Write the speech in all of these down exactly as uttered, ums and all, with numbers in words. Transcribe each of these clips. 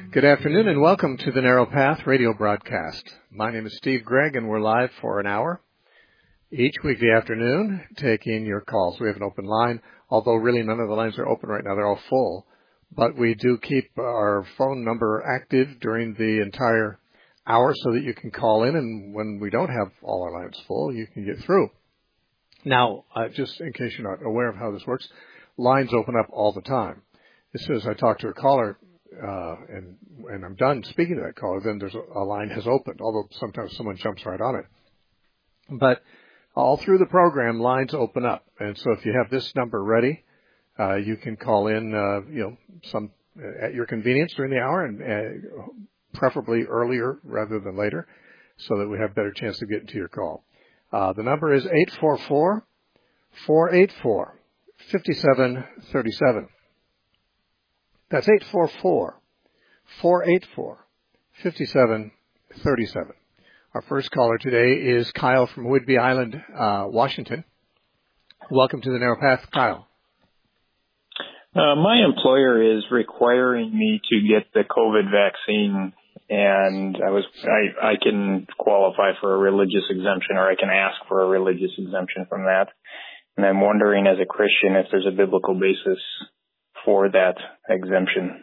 Good afternoon and welcome to the Narrow Path radio broadcast. My name is Steve Gregg and we're live for an hour each weekday afternoon taking your calls. We have an open line, although really none of the lines are open right now. They're all full. But we do keep our phone number active during the entire hour so that you can call in, and when we don't have all our lines full, you can get through. Now, uh, just in case you're not aware of how this works, lines open up all the time. As soon as I talk to a caller, Uh, and, and I'm done speaking to that caller, then there's a, a line has opened, although sometimes someone jumps right on it. But all through the program, lines open up. And so if you have this number ready, uh, you can call in, uh, you know, some uh, at your convenience during the hour, and uh, preferably earlier rather than later, so that we have a better chance to get into your call. Uh, the number is eight four four, four eight four, five seven three seven. That's eight four four, four eight four, five seven three seven. Our first caller today is Kyle from Whidbey Island, uh, Washington. Welcome to the Narrow Path, Kyle. Uh, my employer is requiring me to get the COVID vaccine, and I was I, I can qualify for a religious exemption, or I can ask for a religious exemption from that. And I'm wondering, as a Christian, if there's a biblical basis for that exemption.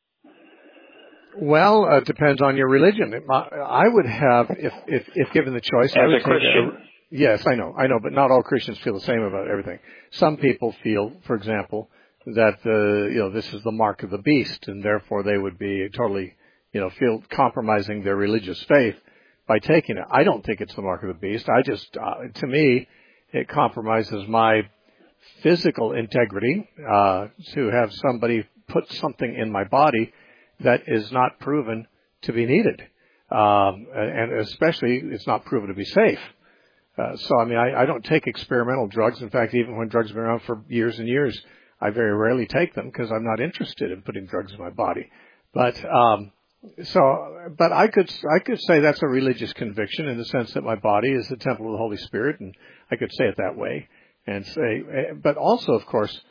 Well, it uh, depends on your religion. It, I would have, if, if, if given the choice, as I would a Christian. A, yes, I know, I know, but not all Christians feel the same about everything. Some people feel, for example, that the you know this is the mark of the beast, and therefore they would be totally, you know, feel compromising their religious faith by taking it. I don't think it's the mark of the beast. I just, uh, to me, it compromises my physical integrity uh, to have somebody put something in my body that is not proven to be needed, um, and especially it's not proven to be safe. Uh, so, I mean, I, I don't take experimental drugs. In fact, even when drugs have been around for years and years, I very rarely take them because I'm not interested in putting drugs in my body. But um, so, but I could I could say that's a religious conviction in the sense that my body is the temple of the Holy Spirit, and I could say it that way. And say, but also, of course,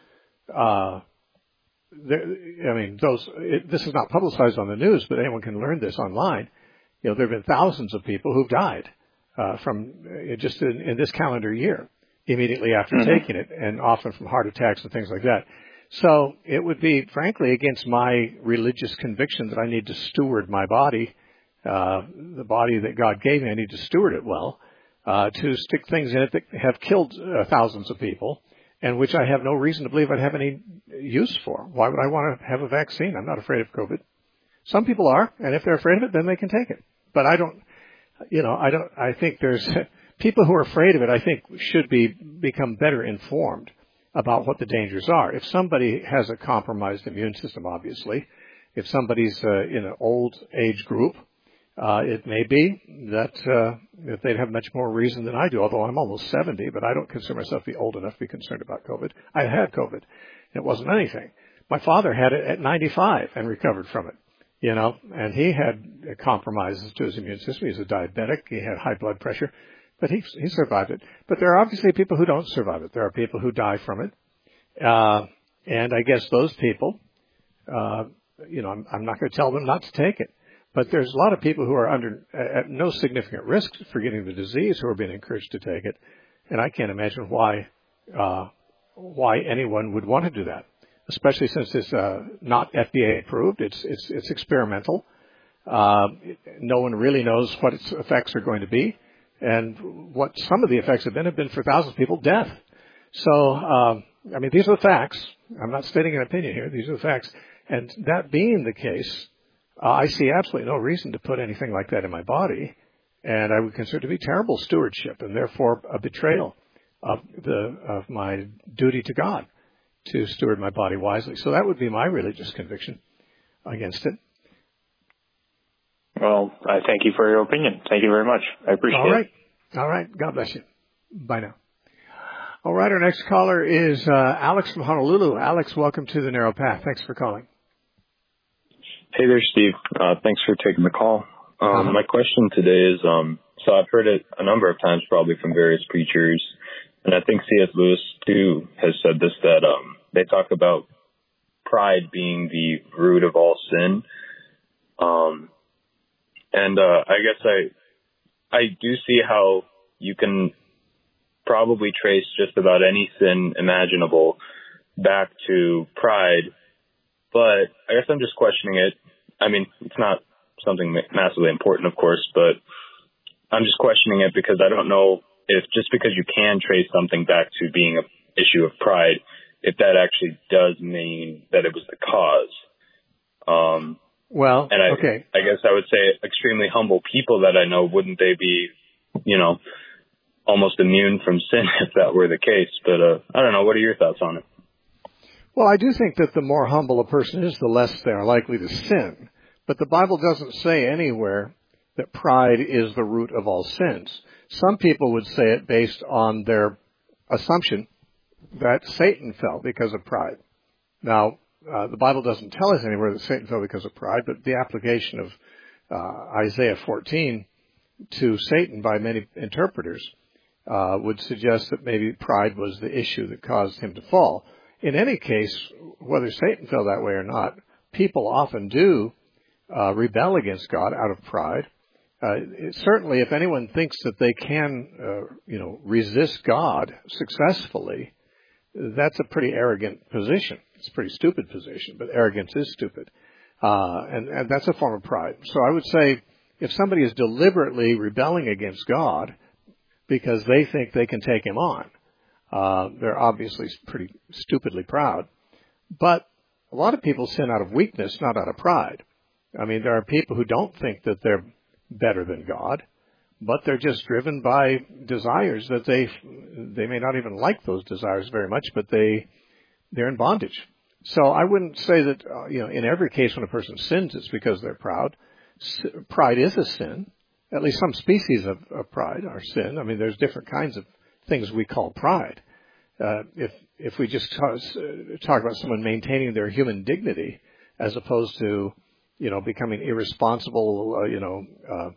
uh, there, I mean, those. It, this is not publicized on the news, but anyone can learn this online. You know, there have been thousands of people who've died uh, from uh, just in, in this calendar year immediately after mm-hmm. taking it, and often from heart attacks and things like that. So it would be, frankly, against my religious conviction that I need to steward my body, uh, the body that God gave me. I need to steward it well. Uh, to stick things in it that have killed uh, thousands of people, and which I have no reason to believe I'd have any use for. Why would I want to have a vaccine? I'm not afraid of COVID. Some people are, and if they're afraid of it, then they can take it. But I don't, you know, I don't, I think there's, people who are afraid of it, I think, should be, become better informed about what the dangers are. If somebody has a compromised immune system, obviously, if somebody's uh, in an old age group, Uh, it may be that, uh, that they'd have much more reason than I do, although I'm almost seventy, but I don't consider myself to be old enough to be concerned about COVID. I had COVID. It wasn't anything. My father had it at ninety-five and recovered from it, you know, and he had compromises to his immune system. He's a diabetic. He had high blood pressure, but he, he survived it. But there are obviously people who don't survive it. There are people who die from it. Uh, and I guess those people, uh, you know, I'm, I'm not going to tell them not to take it. But there's a lot of people who are under at no significant risk for getting the disease who are being encouraged to take it, and I can't imagine why uh, why anyone would want to do that, especially since it's uh, not F D A approved. It's it's it's experimental. Uh, no one really knows what its effects are going to be, and what some of the effects have been have been for thousands of people death. So um, I mean, these are the facts. I'm not stating an opinion here. These are the facts, and that being the case, Uh, I see absolutely no reason to put anything like that in my body, and I would consider it to be terrible stewardship and therefore a betrayal of the of my duty to God to steward my body wisely. So that would be my religious conviction against it. Well, I thank you for your opinion. Thank you very much. I appreciate All right. it. All right. God bless you. Bye now. All right. Our next caller is uh, Alex from Honolulu. Alex, welcome to the Narrow Path. Thanks for calling. Hey there, Steve. Uh, thanks for taking the call. Um, uh-huh. My question today is, um, so I've heard it a number of times probably from various preachers, and I think C S Lewis too has said this, that um, they talk about pride being the root of all sin. Um, and uh, I guess I I do see how you can probably trace just about any sin imaginable back to pride, but I guess I'm just questioning it. I mean, it's not something massively important, of course, but I'm just questioning it because I don't know if just because you can trace something back to being an issue of pride, if that actually does mean that it was the cause. Um, well, and I, okay. I guess I would say extremely humble people that I know, wouldn't they be, you know, almost immune from sin if that were the case? But uh, I don't know. What are your thoughts on it? Well, I do think that the more humble a person is, the less they are likely to sin. But the Bible doesn't say anywhere that pride is the root of all sins. Some people would say it based on their assumption that Satan fell because of pride. Now, uh, the Bible doesn't tell us anywhere that Satan fell because of pride, but the application of uh, Isaiah fourteen to Satan by many interpreters uh, would suggest that maybe pride was the issue that caused him to fall. In any case, whether Satan fell that way or not, people often do uh, rebel against God out of pride. Uh, it, certainly, if anyone thinks that they can, uh, you know, resist God successfully, that's a pretty arrogant position. It's a pretty stupid position, but arrogance is stupid. Uh, and, and that's a form of pride. So I would say if somebody is deliberately rebelling against God because they think they can take him on, uh, they're obviously pretty stupidly proud. But a lot of people sin out of weakness, not out of pride. I mean, there are people who don't think that they're better than God, but they're just driven by desires that they they may not even like those desires very much, but they they're in bondage. So I wouldn't say that uh, you know in every case when a person sins it's because they're proud. S- pride is a sin. At least some species of, of pride are sin. I mean, there's different kinds of things we call pride. Uh, if if we just talk, talk about someone maintaining their human dignity as opposed to you know becoming irresponsible, uh, you know. Uh,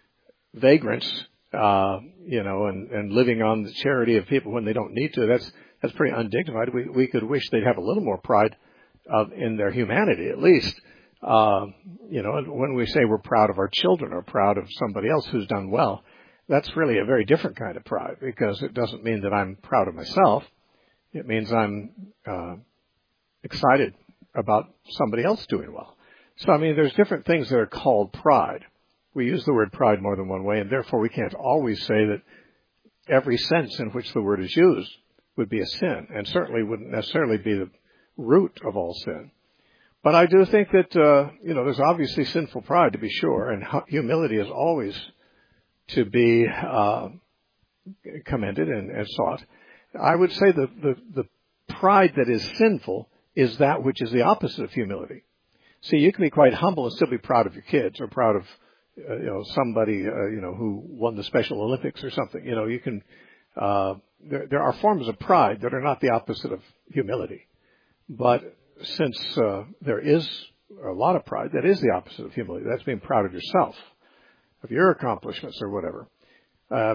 vagrants, uh, you know, and, and living on the charity of people when they don't need to. That's that's pretty undignified. We we could wish they'd have a little more pride of, in their humanity, at least. Uh, you know, and when we say we're proud of our children or proud of somebody else who's done well, that's really a very different kind of pride because it doesn't mean that I'm proud of myself. It means I'm uh, excited about somebody else doing well. So, I mean, there's different things that are called pride. We use the word pride more than one way, and therefore we can't always say that every sense in which the word is used would be a sin, and certainly wouldn't necessarily be the root of all sin. But I do think that, uh, you know, there's obviously sinful pride, to be sure, and humility is always to be uh, commended and, and sought. I would say the, the, the pride that is sinful is that which is the opposite of humility. See, you can be quite humble and still be proud of your kids or proud of Uh, you know, somebody, uh, you know, who won the Special Olympics or something. You know, you can, uh, there, there are forms of pride that are not the opposite of humility. But since, uh, there is a lot of pride, that is the opposite of humility. That's being proud of yourself, of your accomplishments or whatever. Uh,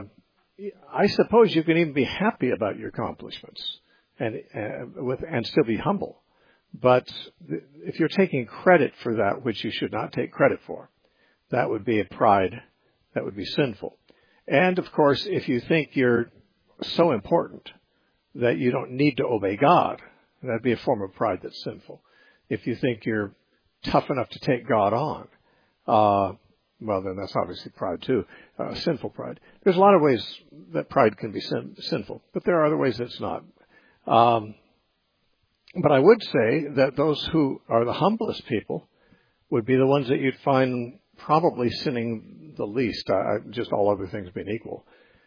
I suppose you can even be happy about your accomplishments and, uh, with, and still be humble. But th- if you're taking credit for that which you should not take credit for, that would be a pride that would be sinful. And, of course, if you think you're so important that you don't need to obey God, that'd be a form of pride that's sinful. If you think you're tough enough to take God on, uh, well, then that's obviously pride too, uh, sinful pride. There's a lot of ways that pride can be sin- sinful, but there are other ways that it's not. Um, but I would say that those who are the humblest people would be the ones that you'd find probably sinning the least, uh, just all other things being equal.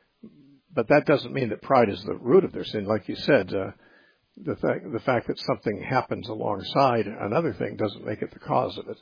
But that doesn't mean that pride is the root of their sin. Like you said, uh, the, th- the fact that something happens alongside another thing doesn't make it the cause of it.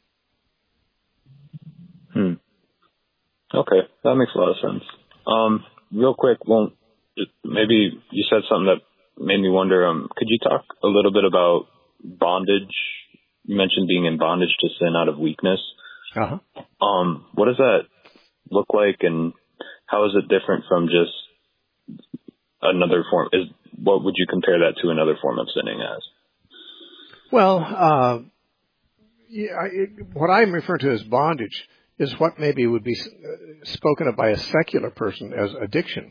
Hmm. Okay, that makes a lot of sense. Um, real quick, well, maybe you said something that made me wonder, um, could you talk a little bit about bondage? You mentioned being in bondage to sin out of weakness. Uh-huh. Um, what does that look like, and how is it different from just another form? Is what would you compare that to another form of sinning as? Well, uh, yeah, I, it, what I'm referring to as bondage is what maybe would be spoken of by a secular person as addiction.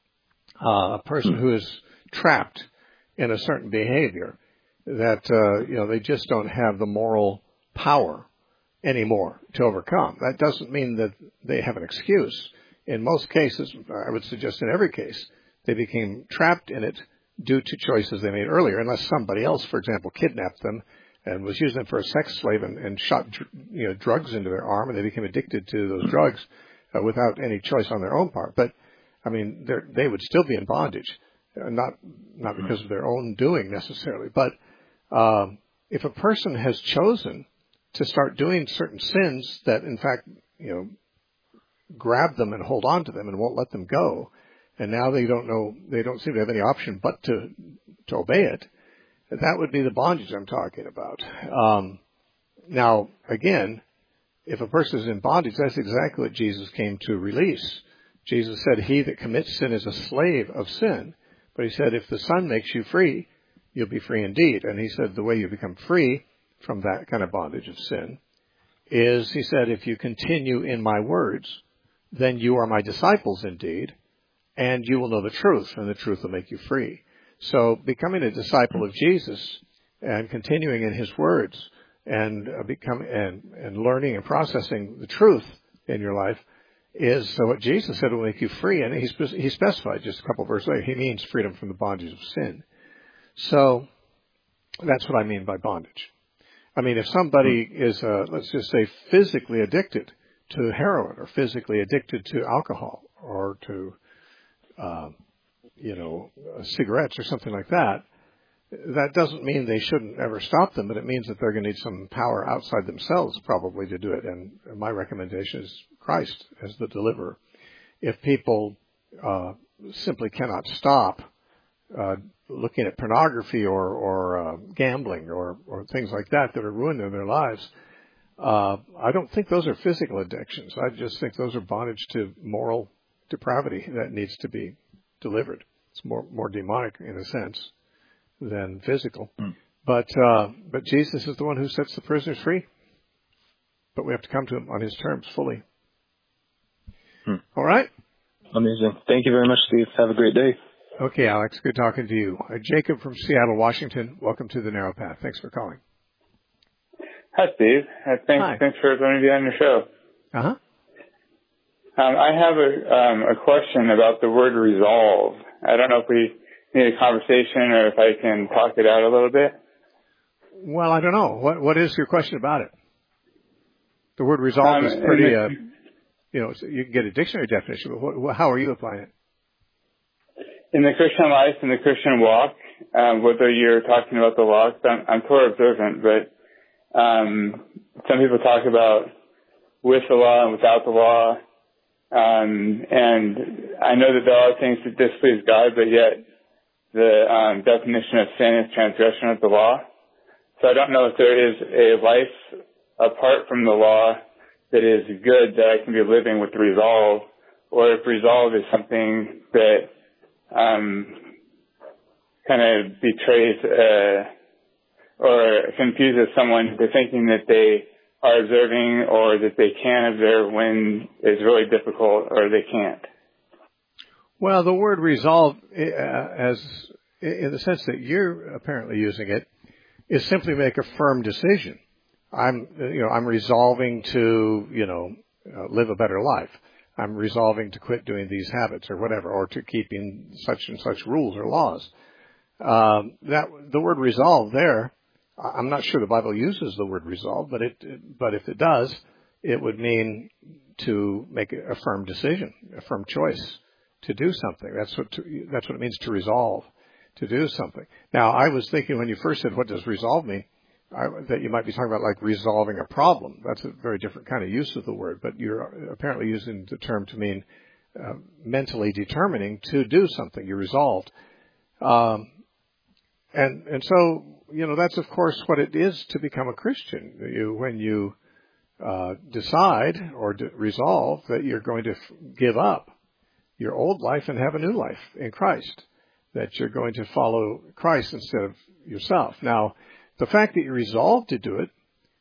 Uh, a person who is trapped in a certain behavior that, uh, you know, they just don't have the moral power anymore to overcome. That doesn't mean that they have an excuse. In most cases, I would suggest in every case, they became trapped in it due to choices they made earlier, unless somebody else, for example, kidnapped them and was using them for a sex slave and, and shot, you know, drugs into their arm, and they became addicted to those drugs uh, without any choice on their own part. But, I mean, they would still be in bondage, uh, not not because of their own doing necessarily. But um, if a person has chosen to start doing certain sins that, in fact, you know, grab them and hold on to them and won't let them go, and now they don't know, they don't seem to have any option but to to obey it, that would be the bondage I'm talking about. Um, now, again, if a person is in bondage, that's exactly what Jesus came to release. Jesus said, he that commits sin is a slave of sin. But he said, if the Son makes you free, you'll be free indeed. And he said the way you become free from that kind of bondage of sin is, he said, if you continue in my words, then you are my disciples indeed, and you will know the truth, and the truth will make you free. So becoming a disciple of Jesus and continuing in his words and uh, become and, and learning and processing the truth in your life is so what Jesus said will make you free. And he, spe- he specified just a couple of verses later, he means freedom from the bondage of sin. So that's what I mean by bondage. I mean, if somebody is, uh, let's just say, physically addicted to heroin or physically addicted to alcohol or to, uh, you know, cigarettes or something like that, that doesn't mean they shouldn't ever stop them, but it means that they're going to need some power outside themselves probably to do it. And my recommendation is Christ as the deliverer. If people uh, simply cannot stop uh, looking at pornography or, or uh, gambling or, or things like that that are ruining their lives, uh, I don't think those are physical addictions. I just think those are bondage to moral depravity that needs to be delivered. It's more more demonic in a sense than physical. Mm. But uh, but Jesus is the one who sets the prisoners free. But we have to come to him on his terms fully. Hmm. All right? Amazing. Thank you very much, Steve. Have a great day. Okay, Alex. Good talking to you. Uh, Jacob from Seattle, Washington. Welcome to the Narrow Path. Thanks for calling. Hi, Steve. Uh, thanks, Hi. thanks for letting me be on your show. Uh-huh. Um, I have a, um, a question about the word resolve. I don't know if we need a conversation or if I can talk it out a little bit. Well, I don't know. What What is your question about it? The word resolve um, is pretty, the, uh, you know, you can get a dictionary definition, but what, how are you applying it? In the Christian life and the Christian walk, um, whether you're talking about the law, I'm, I'm Torah observant, but um, some people talk about with the law and without the law. Um, and I know that there are things that displease God, but yet the um, definition of sin is transgression of the law. So I don't know if there is a life apart from the law that is good that I can be living with resolve, or if resolve is something that um, kind of betrays uh, or confuses someone into thinking that they are observing or that they can observe when it's really difficult or they can't. Well, the word resolve, uh, as in the sense that you're apparently using it, is simply make a firm decision. I'm, you know, I'm resolving to, you know, uh, live a better life. I'm resolving to quit doing these habits or whatever, or to keeping such and such rules or laws. Um, that the word resolve there, I'm not sure the Bible uses the word resolve, but it, but if it does, it would mean to make a firm decision, a firm choice to do something. That's what to, that's what it means to resolve, to do something. Now, I was thinking when you first said, "What does resolve mean?" I, that you might be talking about like resolving a problem. That's a very different kind of use of the word, but you're apparently using the term to mean uh, mentally determining to do something. You're resolved, um, and and so you know that's of course what it is to become a Christian. You when you uh, decide or de- resolve that you're going to f- give up your old life and have a new life in Christ, that you're going to follow Christ instead of yourself. Now, the fact that you're resolved to do it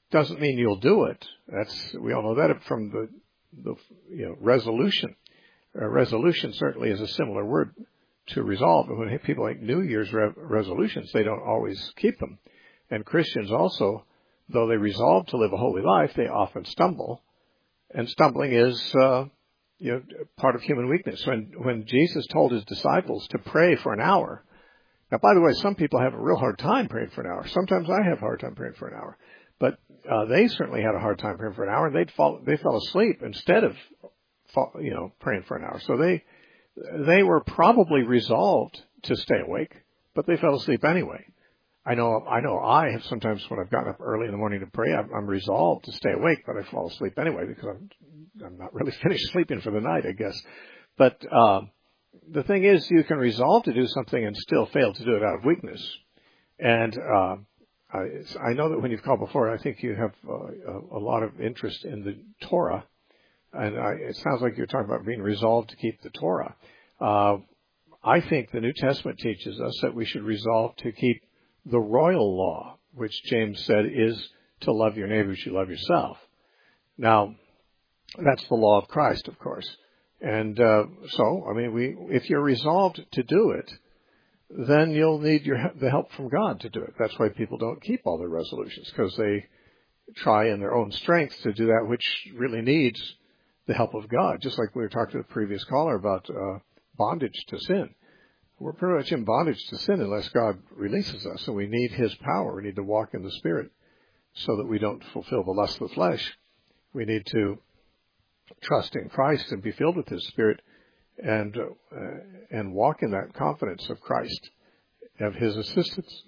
doesn't mean you'll do it. That's, we all know that from the, the you know, resolution. Uh, resolution certainly is a similar word to resolve. But when people make New Year's re- resolutions, they don't always keep them. And Christians also, though they resolve to live a holy life, they often stumble. And stumbling is, uh, you know, part of human weakness. When, when Jesus told his disciples to pray for an hour, now, by the way, some people have a real hard time praying for an hour. Sometimes I have a hard time praying for an hour. But uh, they certainly had a hard time praying for an hour, and they'd fall, they fell asleep instead of, fall, you know, praying for an hour. So they they were probably resolved to stay awake, but they fell asleep anyway. I know I know I have sometimes when I've gotten up early in the morning to pray, I'm, I'm resolved to stay awake, but I fall asleep anyway because I'm, I'm not really finished sleeping for the night, I guess. But uh, the thing is, you can resolve to do something and still fail to do it out of weakness. And uh, I, I know that when you've called before, I think you have uh, a, a lot of interest in the Torah. And I, it sounds like you're talking about being resolved to keep the Torah. Uh, I think the New Testament teaches us that we should resolve to keep the royal law, which James said is to love your neighbor as you love yourself. Now, that's the law of Christ, of course. And uh, so, I mean, we if you're resolved to do it, then you'll need your the help from God to do it. That's why people don't keep all their resolutions, because they try in their own strength to do that which really needs the help of God. Just like we were talking to the previous caller about uh, bondage to sin. We're pretty much in bondage to sin unless God releases us, and we need his power. We need to walk in the Spirit so that we don't fulfill the lust of the flesh. We need to trust in Christ and be filled with his Spirit and uh, and walk in that confidence of Christ, of his assistance,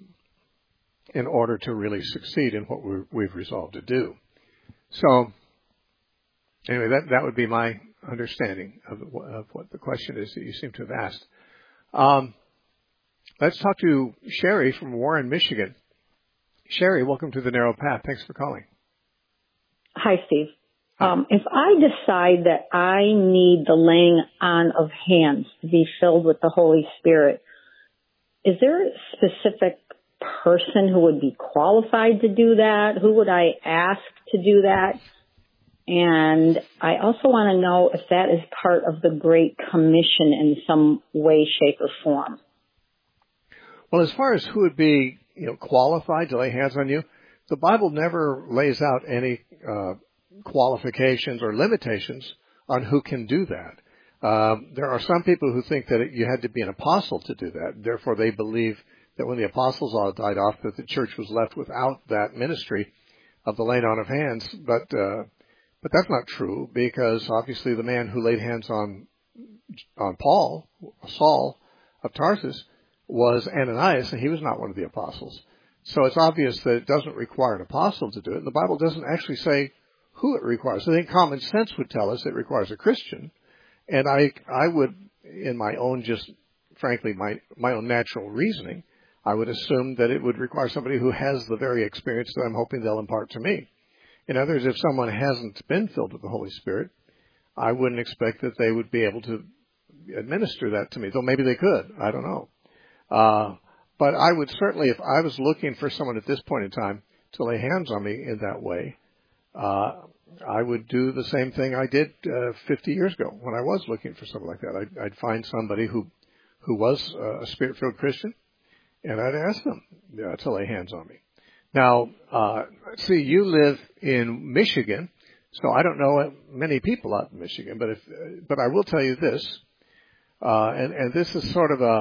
in order to really succeed in what we're, we've resolved to do. So, anyway, that, that would be my understanding of, of what the question is that you seem to have asked. Um, let's talk to Sherry from Warren, Michigan. Sherry, welcome to the Narrow Path. Thanks for calling. Hi, Steve. Um, if I decide that I need the laying on of hands to be filled with the Holy Spirit, is there a specific person who would be qualified to do that? Who would I ask to do that? And I also want to know if that is part of the Great Commission in some way, shape, or form. Well, as far as who would be, you know, qualified to lay hands on you, the Bible never lays out any uh, qualifications or limitations on who can do that. Um, there are some people who think that it, you had to be an apostle to do that. Therefore, they believe that when the apostles all died off, that the church was left without that ministry of the laying on of hands. But uh, But that's not true, because obviously the man who laid hands on on Paul, Saul of Tarsus, was Ananias, and he was not one of the apostles. So it's obvious that it doesn't require an apostle to do it. The Bible doesn't actually say who it requires. I think common sense would tell us it requires a Christian. And I I would, in my own just, frankly, my, my own natural reasoning, I would assume that it would require somebody who has the very experience that I'm hoping they'll impart to me. In other words, if someone hasn't been filled with the Holy Spirit, I wouldn't expect that they would be able to administer that to me, though maybe they could. I don't know. Uh, but I would certainly, if I was looking for someone at this point in time to lay hands on me in that way, uh, I would do the same thing I did uh, fifty years ago when I was looking for something like that. I'd, I'd find somebody who, who was a Spirit-filled Christian, and I'd ask them uh, to lay hands on me. Now, uh, see, you live in Michigan, so I don't know many people out in Michigan, but if, but I will tell you this, uh, and, and this is sort of a,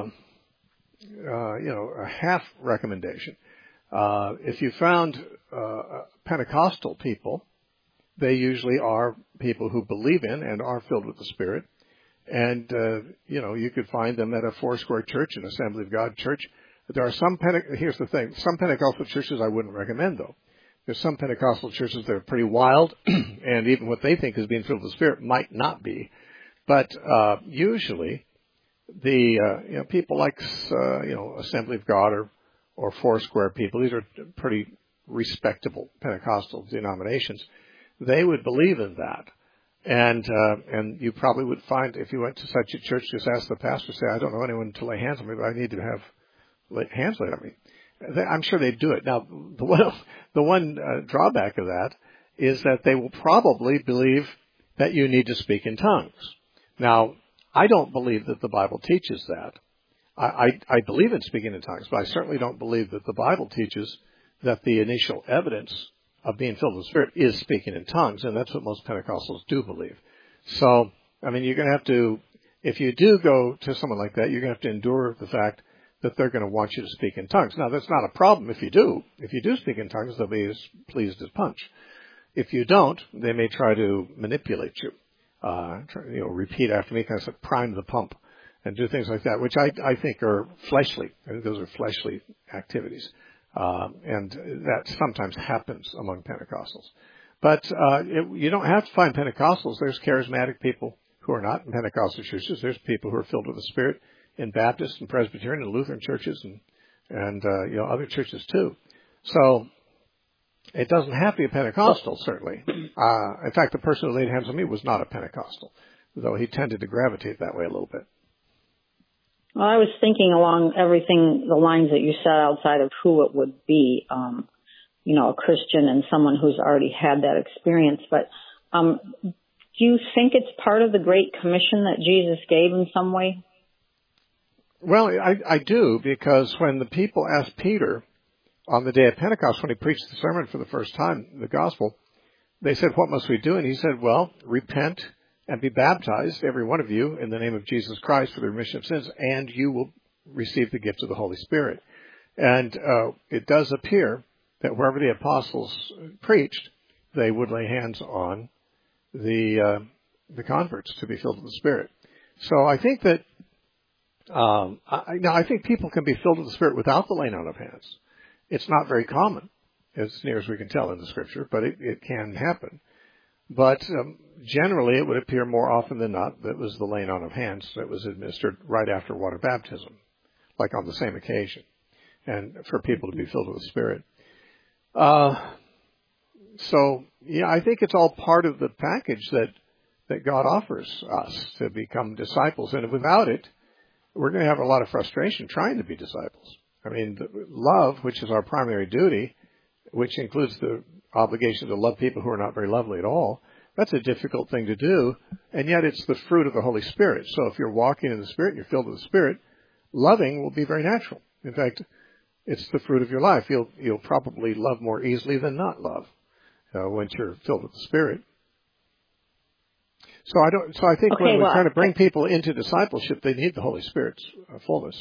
uh, you know, a half recommendation. Uh, if you found, uh, Pentecostal people, they usually are people who believe in and are filled with the Spirit. And, uh, you know, you could find them at a Foursquare church, an Assembly of God church. There are some, Pente- here's the thing, some Pentecostal churches I wouldn't recommend, though. There's some Pentecostal churches that are pretty wild, and even what they think is being filled with the Spirit might not be. But uh, usually, the uh, you know, people like, uh, you know, Assembly of God or, or Foursquare people, these are pretty respectable Pentecostal denominations, they would believe in that. And uh, and you probably would find, if you went to such a church, just ask the pastor, say, I don't know anyone to lay hands on me, but I need to have hands laid on me. they, I'm sure they do it. Now, the one, the one uh, drawback of that is that they will probably believe that you need to speak in tongues. Now, I don't believe that the Bible teaches that. I, I, I believe in speaking in tongues, but I certainly don't believe that the Bible teaches that the initial evidence of being filled with the Spirit is speaking in tongues, and that's what most Pentecostals do believe. So, I mean, you're going to have to, if you do go to someone like that, you're going to have to endure the fact that they're going to want you to speak in tongues. Now, that's not a problem if you do. If you do speak in tongues, they'll be as pleased as punch. If you don't, they may try to manipulate you. Uh, try, you know, repeat after me, kind of prime the pump and do things like that, which I, I think are fleshly. I think those are fleshly activities. Um, and that sometimes happens among Pentecostals. But uh, it, you don't have to find Pentecostals. There's charismatic people who are not in Pentecostal churches. There's people who are filled with the Spirit in Baptist and Presbyterian and Lutheran churches and, and uh, you know, other churches too. So it doesn't have to be a Pentecostal, certainly. Uh, in fact, the person who laid hands on me was not a Pentecostal, though he tended to gravitate that way a little bit. Well, I was thinking along everything, the lines that you said outside of who it would be, um, you know, a Christian and someone who's already had that experience. But um, do you think it's part of the Great Commission that Jesus gave in some way? Well, I, I do, because when the people asked Peter on the day of Pentecost, when he preached the sermon for the first time, the gospel, they said, what must we do? And he said, well, repent and be baptized, every one of you, in the name of Jesus Christ for the remission of sins, and you will receive the gift of the Holy Spirit. And uh, it does appear that wherever the apostles preached, they would lay hands on the uh, the converts to be filled with the Spirit. So I think that, um, I, now I think people can be filled with the Spirit without the laying on of hands. It's not very common, as near as we can tell in the Scripture, but it, it can happen. But um, generally, it would appear more often than not that it was the laying on of hands that was administered right after water baptism, like on the same occasion, and for people to be filled with the Spirit. Uh, so, yeah, I think it's all part of the package that, that God offers us to become disciples. And without it, we're going to have a lot of frustration trying to be disciples. I mean, the love, which is our primary duty, which includes the obligation to love people who are not very lovely at all, that's a difficult thing to do, and yet it's the fruit of the Holy Spirit. So if you're walking in the Spirit and you're filled with the Spirit, loving will be very natural. In fact, it's the fruit of your life. You'll you'll probably love more easily than not love uh, once you're filled with the Spirit. So I don't. So I think okay, when we're well, trying to bring people into discipleship, they need the Holy Spirit's uh, fullness.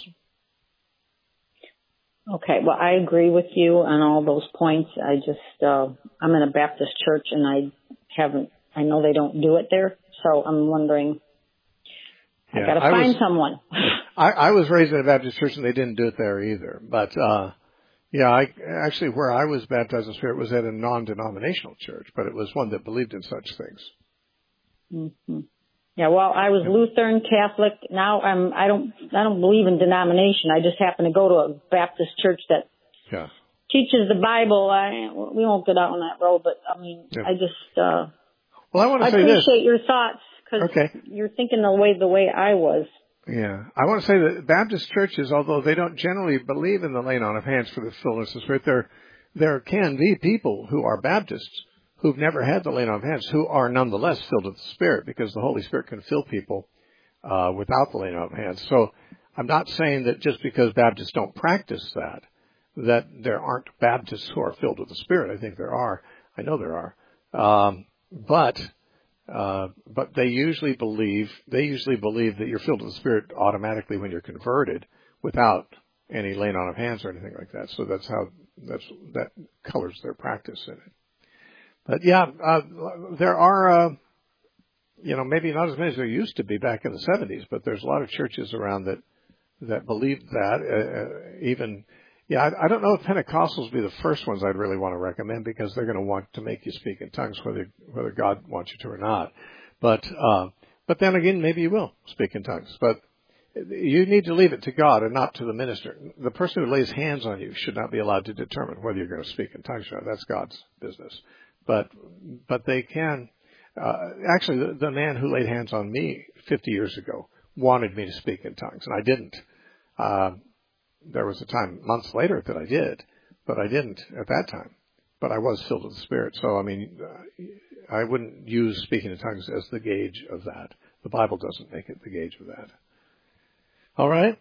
Okay, well, I agree with you on all those points. I just, uh, I'm in a Baptist church and I haven't, I know they don't do it there, so I'm wondering, yeah, I gotta I find was, someone. I, I was raised in a Baptist church and they didn't do it there either, but, uh, yeah, I, actually where I was baptized in the Spirit was at a non-denominational church, but it was one that believed in such things. Mm-hmm. Yeah, well, I was Lutheran, Catholic. Now I'm, I don't, I don't believe in denomination. I just happen to go to a Baptist church that yeah. teaches the Bible. I, we won't get out on that road, but I mean, yeah. I just, uh, well, I want to I say this. appreciate your thoughts because okay. you're thinking the way, the way I was. Yeah. I want to say that Baptist churches, although they don't generally believe in the laying on of hands for the fullness of the Spirit, there, there can be people who are Baptists who've never had the laying on of hands, who are nonetheless filled with the Spirit, because the Holy Spirit can fill people uh, without the laying on of hands. So I'm not saying that just because Baptists don't practice that, that there aren't Baptists who are filled with the Spirit. I think there are. I know there are. Um, but uh, but they usually believe they usually believe that you're filled with the Spirit automatically when you're converted, without any laying on of hands or anything like that. So that's how that's that colors their practice in it. But yeah, uh, there are, uh, you know, maybe not as many as there used to be back in the seventies, but there's a lot of churches around that, that believe that, uh, even, yeah, I, I don't know if Pentecostals would be the first ones I'd really want to recommend, because they're going to want to make you speak in tongues, whether, whether God wants you to or not. But, uh, but then again, maybe you will speak in tongues, but you need to leave it to God and not to the minister. The person who lays hands on you should not be allowed to determine whether you're going to speak in tongues or not. That's God's business. But but they can. Uh, actually, the, the man who laid hands on me fifty years ago wanted me to speak in tongues, and I didn't. Uh, there was a time months later that I did, but I didn't at that time. But I was filled with the Spirit. So, I mean, uh, I wouldn't use speaking in tongues as the gauge of that. The Bible doesn't make it the gauge of that. All right?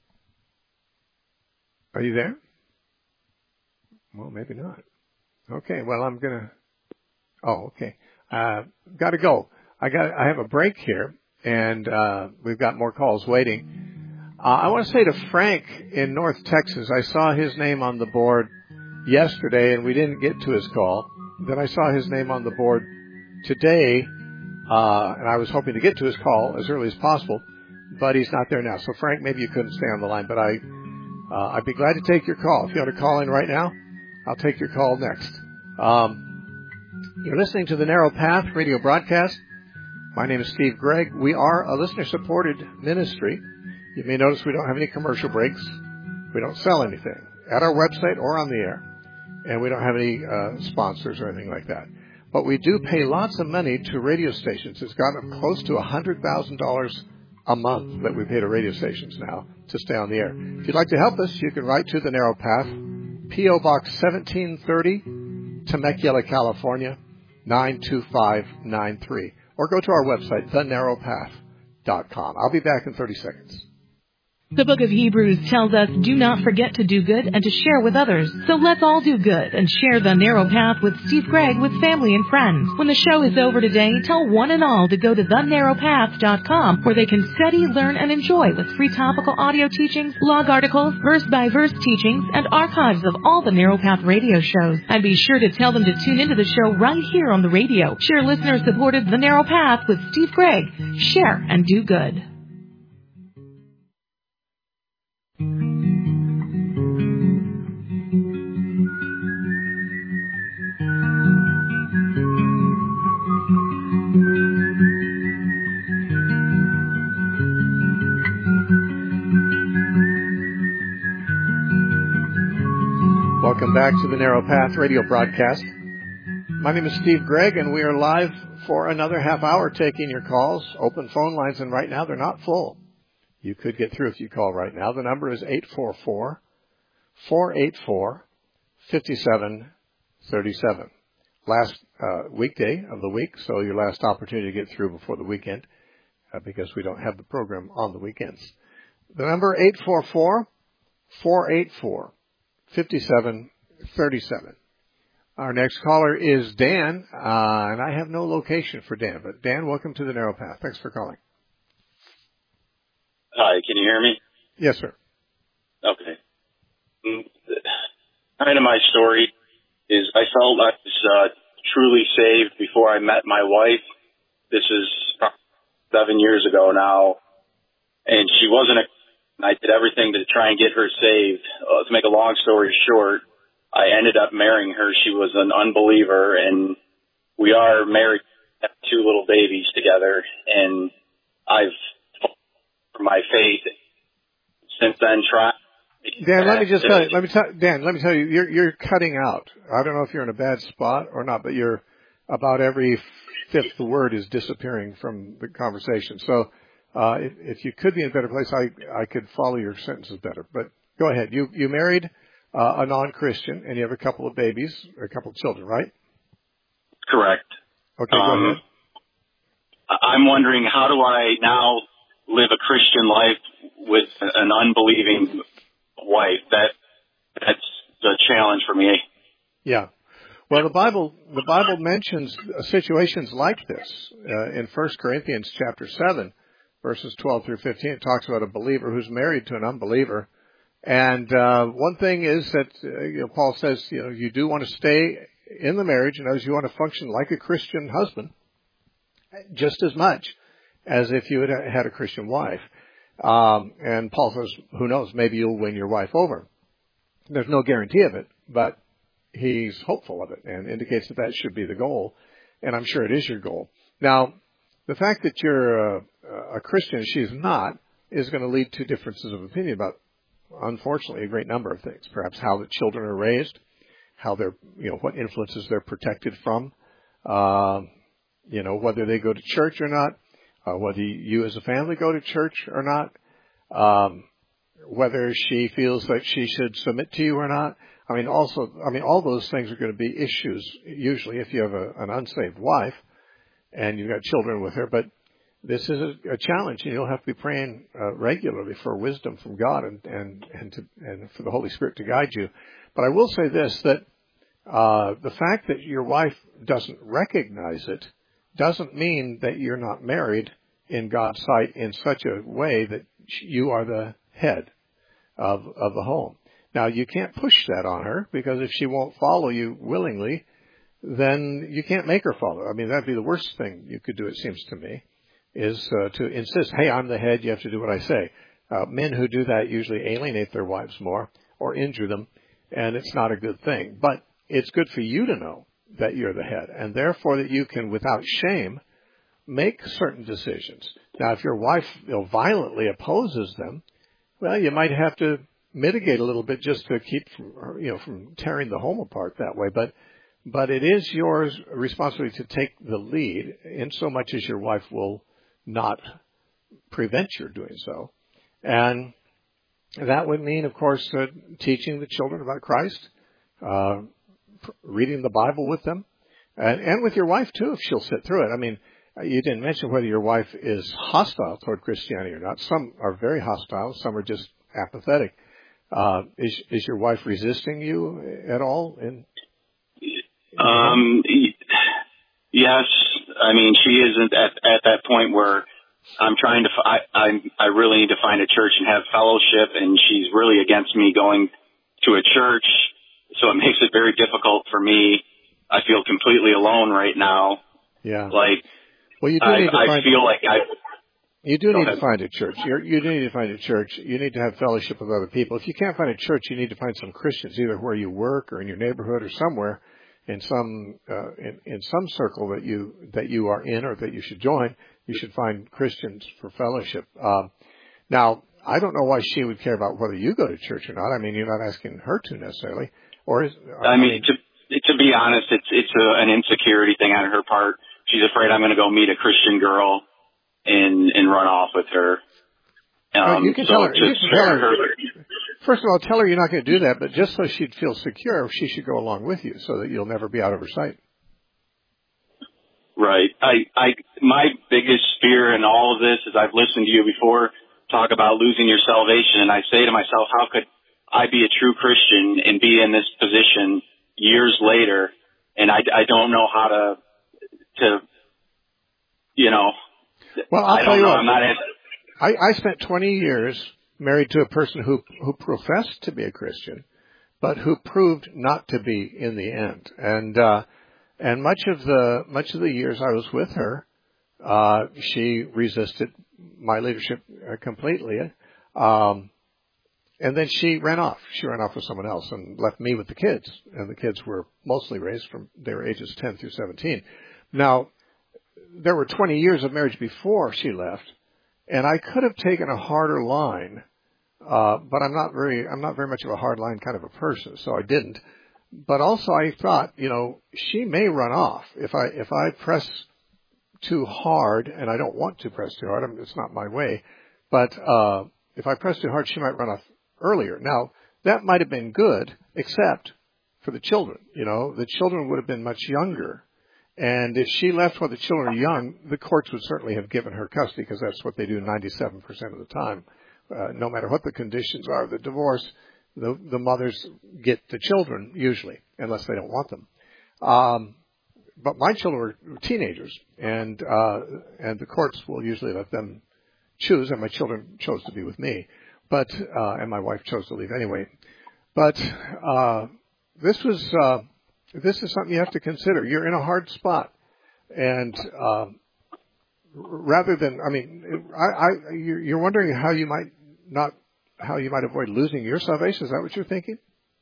Are you there? Well, maybe not. Okay, well, I'm going to... Oh, okay. Uh, got to go. I got. I have a break here, and uh, we've got more calls waiting. Uh, I want to say to Frank in North Texas, I saw his name on the board yesterday, and we didn't get to his call. Then I saw his name on the board today, uh, and I was hoping to get to his call as early as possible, but he's not there now. So, Frank, maybe you couldn't stay on the line, but I, uh, I'd be glad to take your call. If you want to call in right now, I'll take your call next. Um, you're listening to the Narrow Path radio broadcast. My name is Steve Gregg. We are a listener-supported ministry. You may notice we don't have any commercial breaks. We don't sell anything at our website or on the air. And we don't have any uh, sponsors or anything like that. But we do pay lots of money to radio stations. It's gotten up close to one hundred thousand dollars a month that we pay to radio stations now to stay on the air. If you'd like to help us, you can write to The Narrow Path, P O. Box seventeen thirty, Temecula, California, nine two five nine three. Or go to our website, the narrow path dot com. I'll be back in thirty seconds. The book of Hebrews tells us, do not forget to do good and to share with others. So let's all do good and share the narrow path with Steve Gregg with family and friends. When the show is over today, tell one and all to go to the narrow path dot com where they can study, learn, and enjoy with free topical audio teachings, blog articles, verse-by-verse teachings, and archives of all the Narrow Path radio shows. And be sure to tell them to tune into the show right here on the radio. Share listener-supported The Narrow Path with Steve Gregg. Share and do good. Welcome back to the Narrow Path radio broadcast. My name is Steve Gregg, and we are live for another half hour taking your calls. Open phone lines, and right now they're not full. You could get through if you call right now. The number is eight four four, four eight four, five seven three seven. Last uh, weekday of the week, so your last opportunity to get through before the weekend, uh, because we don't have the program on the weekends. The number eight four four, four eight four, five seven three seven. Our next caller is Dan, uh, and I have no location for Dan, but Dan, welcome to the Narrow Path. Thanks for calling. Hi, can you hear me? Yes, sir. Okay. Kind of my story is I felt I was uh, truly saved before I met my wife. This is seven years ago now, and she wasn't a I did everything to try and get her saved. Uh, to make a long story short, I ended up marrying her. She was an unbeliever, and we are married, have two little babies together, and I've fought for my faith since then. Tried. Dan, let me just tell you. Let me tell Dan. Let me tell you. You're you're cutting out. I don't know if you're in a bad spot or not, but you're about every fifth word is disappearing from the conversation. So. Uh, if, if you could be in a better place, I, I could follow your sentences better. But go ahead. You, you married, uh, a non-Christian, and you have a couple of babies, a couple of children, right? Correct. Okay, go um, ahead. I'm wondering, how do I now live a Christian life with an unbelieving wife? That, that's the challenge for me. Yeah. Well, the Bible, the Bible mentions situations like this, uh, in First Corinthians chapter seven. Verses twelve through fifteen, it talks about a believer who's married to an unbeliever. And uh, one thing is that uh, you know, Paul says, you know, you do want to stay in the marriage, and as you want to function like a Christian husband, just as much as if you had had a Christian wife. Um, and Paul says, who knows, maybe you'll win your wife over. There's no guarantee of it, but he's hopeful of it and indicates that that should be the goal. And I'm sure it is your goal. Now, the fact that you're a, a Christian, she's not, is going to lead to differences of opinion about, unfortunately, a great number of things. Perhaps how the children are raised, how they're, you know, what influences they're protected from, uh, you know, whether they go to church or not, uh, whether you as a family go to church or not, um, whether she feels that she should submit to you or not. I mean, also, I mean, all those things are going to be issues usually if you have a, an unsaved wife and you've got children with her. But this is a, a challenge, and you'll have to be praying uh, regularly for wisdom from God and and and, to, and for the Holy Spirit to guide you. But I will say this, that uh, the fact that your wife doesn't recognize it doesn't mean that you're not married in God's sight in such a way that you are the head of of the home. Now, you can't push that on her, because if she won't follow you willingly, then you can't make her follow. I mean, that'd be the worst thing you could do, it seems to me, is uh, to insist, hey, I'm the head, you have to do what I say. Uh, men who do that usually alienate their wives more or injure them, and it's not a good thing. But it's good for you to know that you're the head, and therefore that you can, without shame, make certain decisions. Now, if your wife, you know, violently opposes them, well, you might have to mitigate a little bit just to keep from, you know, from tearing the home apart that way. But but it is your responsibility to take the lead, in so much as your wife will not prevent your doing so. And that would mean, of course, uh, teaching the children about Christ, uh, reading the Bible with them, and, and with your wife too, if she'll sit through it. I mean, you didn't mention whether your wife is hostile toward Christianity or not. Some are very hostile. Some are just apathetic. Uh, is, is your wife resisting you at all? In, in um, yes. I mean, she isn't at, at that point where I'm trying to, I, I, I really need to find a church and have fellowship, and she's really against me going to a church. So it makes it very difficult for me. I feel completely alone right now. Yeah. Like, well, you do I, need to I find feel like I, You do Go need ahead. to find a church. You're, you do need to find a church. You need to have fellowship with other people. If you can't find a church, you need to find some Christians, either where you work or in your neighborhood or somewhere, in some uh, in, in some circle that you that you are in or that you should join. You should find Christians for fellowship. Um, now, I don't know why she would care about whether you go to church or not. I mean, you're not asking her to necessarily. Or is, I, I mean, mean, to to be honest, it's it's a, an insecurity thing on her part. She's afraid I'm going to go meet a Christian girl and and run off with her. Um, you can so tell her. to You can tell her. her. First of all, tell her you're not going to do that, but just so she'd feel secure, she should go along with you, so that you'll never be out of her sight. Right. I, I, my biggest fear in all of this is I've listened to you before talk about losing your salvation, and I say to myself, how could I be a true Christian and be in this position years later, and I, I don't know how to, to, you know. Well, I'll I tell you know. what. I'm not as, I, I spent twenty years married to a person who who professed to be a Christian, but who proved not to be in the end. And uh, and much of the much of the years I was with her, uh, she resisted my leadership uh, completely. Um, and then she ran off. She ran off with someone else and left me with the kids. And the kids were mostly raised from they were ages ten through seventeen. Now, there were twenty years of marriage before she left. And I could have taken a harder line, uh, but I'm not very, I'm not very much of a hard line kind of a person, so I didn't. But also I thought, you know, she may run off if I, if I press too hard, and I don't want to press too hard. I mean, it's not my way. But, uh, if I press too hard, she might run off earlier. Now, that might have been good, except for the children. You know, the children would have been much younger. And if she left while the children are young, the courts would certainly have given her custody, because that's what they do ninety-seven percent of the time. Uh, no matter what the conditions are of the divorce, the, the mothers get the children, usually, unless they don't want them. Um, but my children were teenagers, and uh, and the courts will usually let them choose, and my children chose to be with me, but uh, and my wife chose to leave anyway. But uh, this was... Uh, This is something you have to consider. You're in a hard spot, and uh, rather than, I mean, I, I, you're wondering how you might not, how you might avoid losing your salvation. Is that what you're thinking?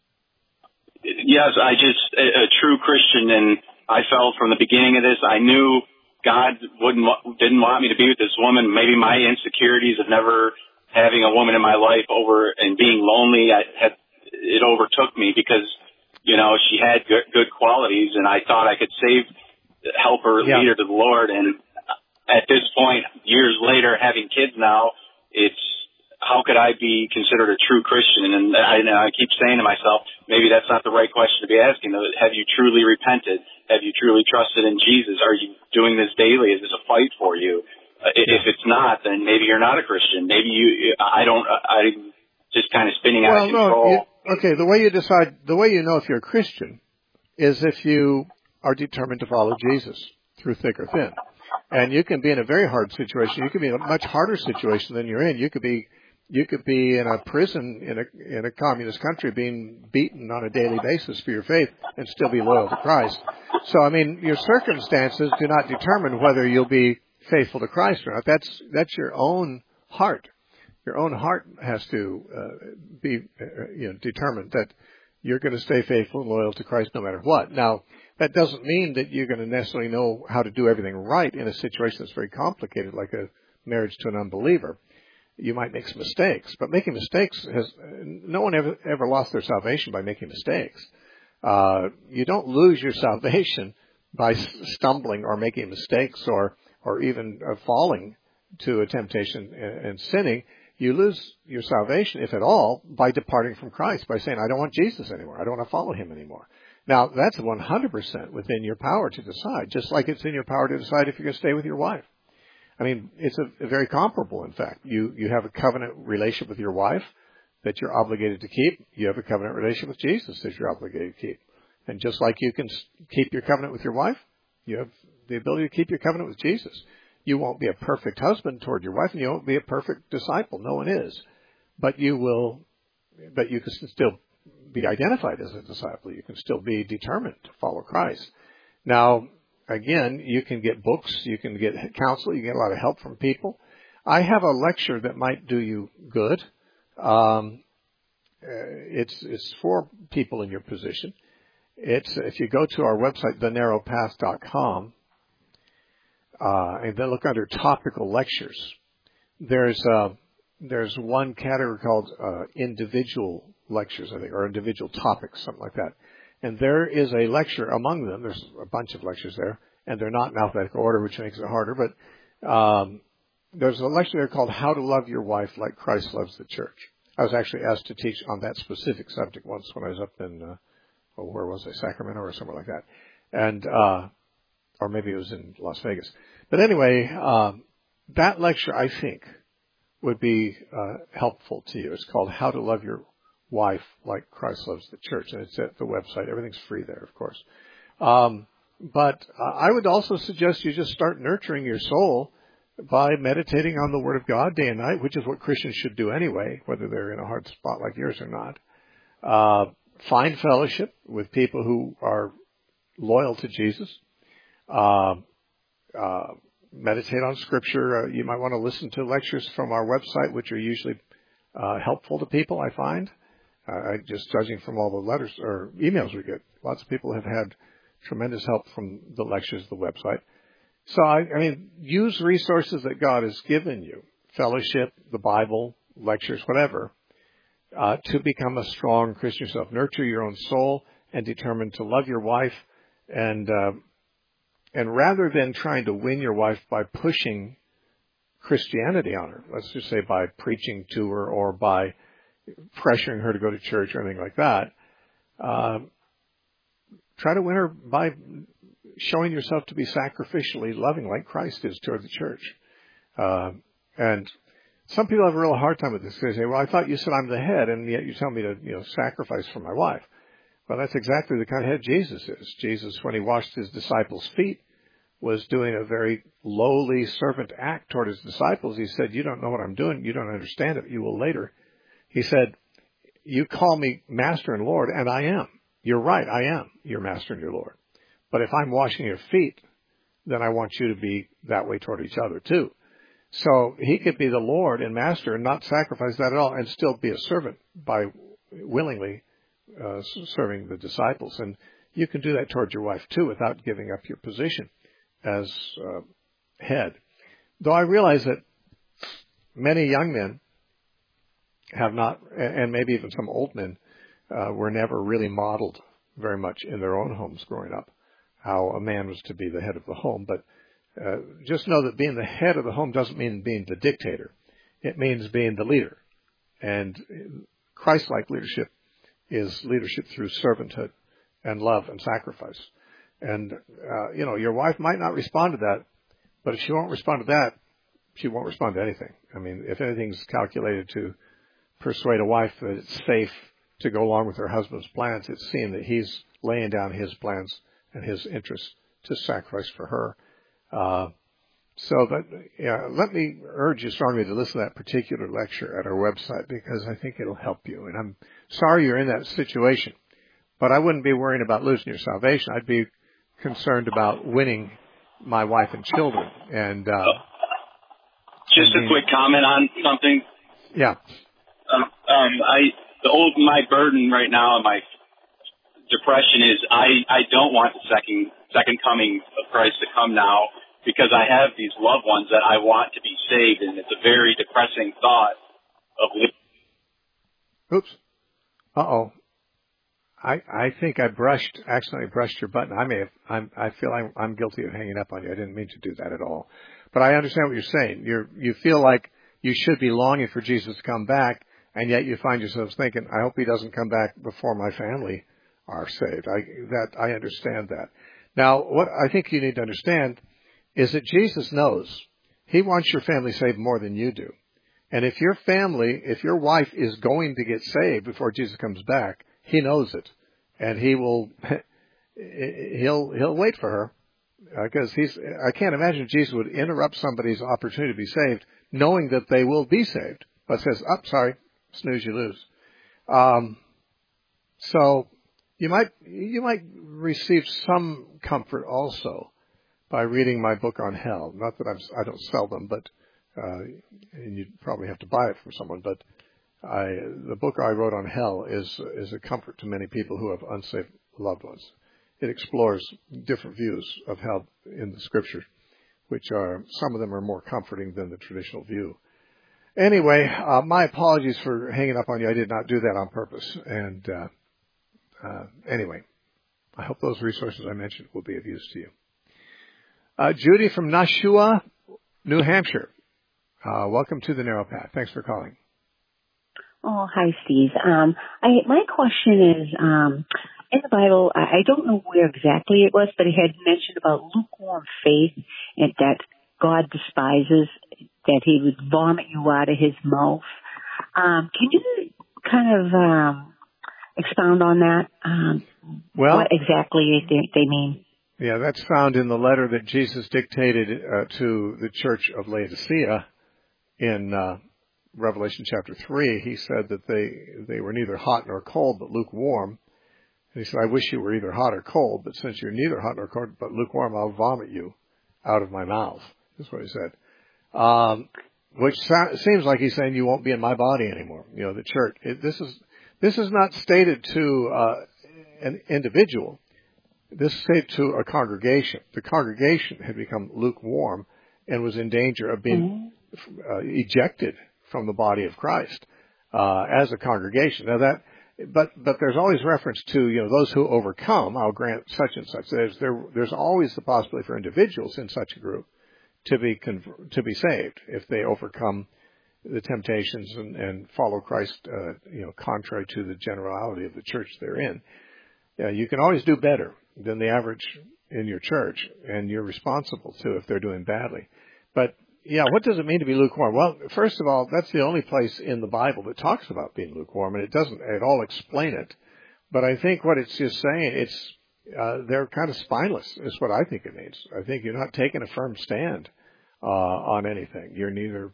Yes, I just a, a true Christian, and I felt from the beginning of this, I knew God wouldn't didn't want me to be with this woman. Maybe my insecurities of never having a woman in my life over and being lonely, I had it overtook me because. You know, she had good, good qualities, and I thought I could save, help her, yeah. lead her to the Lord. And at this point, years later, having kids now, it's how could I be considered a true Christian? And I, and I keep saying to myself, maybe that's not the right question to be asking. Have you truly repented? Have you truly trusted in Jesus? Are you doing this daily? Is this a fight for you? Uh, if it's not, then maybe you're not a Christian. Maybe you, I don't, I'm just kind of spinning well, out of control. No, you, okay, the way you decide, the way you know if you're a Christian is if you are determined to follow Jesus through thick or thin. And you can be in a very hard situation. You can be in a much harder situation than you're in. You could be, you could be in a prison in a, in a communist country being beaten on a daily basis for your faith and still be loyal to Christ. So, I mean, your circumstances do not determine whether you'll be faithful to Christ or not. That's, that's your own heart. Your own heart has to uh, be, uh, you know, determined that you're going to stay faithful and loyal to Christ no matter what. Now, that doesn't mean that you're going to necessarily know how to do everything right in a situation that's very complicated, like a marriage to an unbeliever. You might make some mistakes, but making mistakes has, no one ever, ever lost their salvation by making mistakes. Uh, you don't lose your salvation by stumbling or making mistakes or, or even uh, falling to a temptation and, and sinning. You lose your salvation, if at all, by departing from Christ, by saying, I don't want Jesus anymore. I don't want to follow him anymore. Now, that's one hundred percent within your power to decide, just like it's in your power to decide if you're going to stay with your wife. I mean, it's a, a very comparable, in fact. You, you have a covenant relationship with your wife that you're obligated to keep. You have a covenant relationship with Jesus that you're obligated to keep. And just like you can keep your covenant with your wife, you have the ability to keep your covenant with Jesus. You won't be a perfect husband toward your wife, and you won't be a perfect disciple. No one is. But you will, but you can still be identified as a disciple. You can still be determined to follow Christ. Now, again, you can get books, you can get counsel, you can get a lot of help from people. I have a lecture that might do you good. Um, it's it's for people in your position. It's if you go to our website, the narrow path dot com, uh, and then look under topical lectures. There's uh, there's one category called uh, individual lectures, I think, or individual topics, something like that. And there is a lecture among them. There's a bunch of lectures there, and they're not in alphabetical order, which makes it harder. But um, there's a lecture there called How to Love Your Wife Like Christ Loves the Church. I was actually asked to teach on that specific subject once when I was up in, uh, oh, where was I, Sacramento or somewhere like that. And, uh, or maybe it was in Las Vegas. But anyway, um, that lecture, I think, would be uh, helpful to you. It's called How to Love Your Wife Like Christ Loves the Church, and it's at the website. Everything's free there, of course. Um, but uh, I would also suggest you just start nurturing your soul by meditating on the Word of God day and night, which is what Christians should do anyway, whether they're in a hard spot like yours or not. Uh, find fellowship with people who are loyal to Jesus. Uh, uh, meditate on Scripture. Uh, you might want to listen to lectures from our website, which are usually uh, helpful to people, I find. Uh, just judging from all the letters or emails we get, lots of people have had tremendous help from the lectures, the website. So, I, I mean, use resources that God has given you, fellowship, the Bible, lectures, whatever, uh, to become a strong Christian yourself. Nurture your own soul and determine to love your wife. And, uh, and rather than trying to win your wife by pushing Christianity on her, let's just say by preaching to her or by pressuring her to go to church or anything like that, uh, try to win her by showing yourself to be sacrificially loving like Christ is toward the church. Uh, and some people have a real hard time with this. They say, well, I thought you said I'm the head, and yet you tell me to, you know, sacrifice for my wife. Well, that's exactly the kind of head Jesus is. Jesus, when he washed his disciples' feet, was doing a very lowly servant act toward his disciples. He said, you don't know what I'm doing. You don't understand it. You will later. He said, you call me master and Lord, and I am. You're right. I am your master and your Lord. But if I'm washing your feet, then I want you to be that way toward each other too. So he could be the Lord and master and not sacrifice that at all and still be a servant by willingly uh, serving the disciples. And you can do that toward your wife too without giving up your position as uh, head. Though I realize that many young men have not, and maybe even some old men, uh, were never really modeled very much in their own homes growing up, how a man was to be the head of the home. But uh, just know that being the head of the home doesn't mean being the dictator. It means being the leader. And Christ-like leadership is leadership through servanthood and love and sacrifice. And, uh, you know, your wife might not respond to that, but if she won't respond to that, she won't respond to anything. I mean, if anything's calculated to persuade a wife that it's safe to go along with her husband's plans, it's seeing that he's laying down his plans and his interests to sacrifice for her. Uh, so that, yeah, let me urge you strongly to listen to that particular lecture at our website, because I think it'll help you. And I'm sorry you're in that situation, but I wouldn't be worrying about losing your salvation. I'd be concerned about winning my wife and children. And, uh, just a quick comment on something. Yeah. Um, um, I, the old, my burden right now and my depression is I, I don't want the second, second coming of Christ to come now, because I have these loved ones that I want to be saved, and it's a very depressing thought of. Oops. Uh-oh. I, I think I brushed, accidentally brushed your button. I may have, I'm, I feel I'm, I'm guilty of hanging up on you. I didn't mean to do that at all. But I understand what you're saying. You're, you feel like you should be longing for Jesus to come back, and yet you find yourselves thinking, I hope he doesn't come back before my family are saved. I, that, I understand that. Now, what I think you need to understand is that Jesus knows. He wants your family saved more than you do. And if your family, if your wife is going to get saved before Jesus comes back, he knows it. And he will, he'll, he'll wait for her. Because he's, I can't imagine Jesus would interrupt somebody's opportunity to be saved, knowing that they will be saved, but says, "Oh, sorry, snooze, you lose." Um, so you might, you might receive some comfort also by reading my book on hell. Not that I'm, I don't sell them, but uh, and you'd probably have to buy it from someone. But I, the book I wrote on hell is is a comfort to many people who have unsaved loved ones. It explores different views of hell in the Scripture, which are, some of them are more comforting than the traditional view. Anyway, uh, my apologies for hanging up on you. I did not do that on purpose. And uh, uh, anyway, I hope those resources I mentioned will be of use to you. Uh, Judy from Nashua, New Hampshire. Uh, welcome to the Narrow Path. Thanks for calling. Oh, hi, Steve. Um, I, my question is, um, in the Bible, I don't know where exactly it was, but it had mentioned about lukewarm faith and that God despises, that he would vomit you out of his mouth. Um, can you kind of um, expound on that? Um, well, what exactly they, they mean? Yeah, that's found in the letter that Jesus dictated uh, to the church of Laodicea in uh, Revelation chapter three. He said that they, they were neither hot nor cold, but lukewarm. And he said, I wish you were either hot or cold, but since you're neither hot nor cold, but lukewarm, I'll vomit you out of my mouth. That's what he said. Um, which so- seems like he's saying you won't be in my body anymore. You know, the church. It, this is this is not stated to uh, an individual. This is stated to a congregation. The congregation had become lukewarm and was in danger of being mm-hmm. uh, ejected from the body of Christ uh, as a congregation. Now that. But but there's always reference to, you know, those who overcome, I'll grant such and such. There's there there's always the possibility for individuals in such a group to be conv- to be saved if they overcome the temptations and, and follow Christ, uh, you know, contrary to the generality of the church they're in. Yeah, you can always do better than the average in your church, and you're responsible too if they're doing badly. But yeah, what does it mean to be lukewarm? Well, first of all, that's the only place in the Bible that talks about being lukewarm, and it doesn't at all explain it. But I think what it's just saying, it's uh, they're kind of spineless, is what I think it means. I think you're not taking a firm stand uh, on anything. You're neither,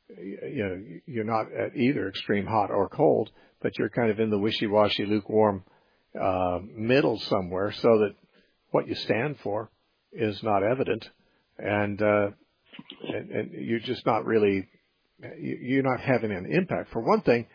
you know, you're not at either extreme hot or cold, but you're kind of in the wishy-washy, lukewarm uh, middle somewhere, so that what you stand for is not evident, and uh, And, and you're just not really, you're not having an impact. For one thing,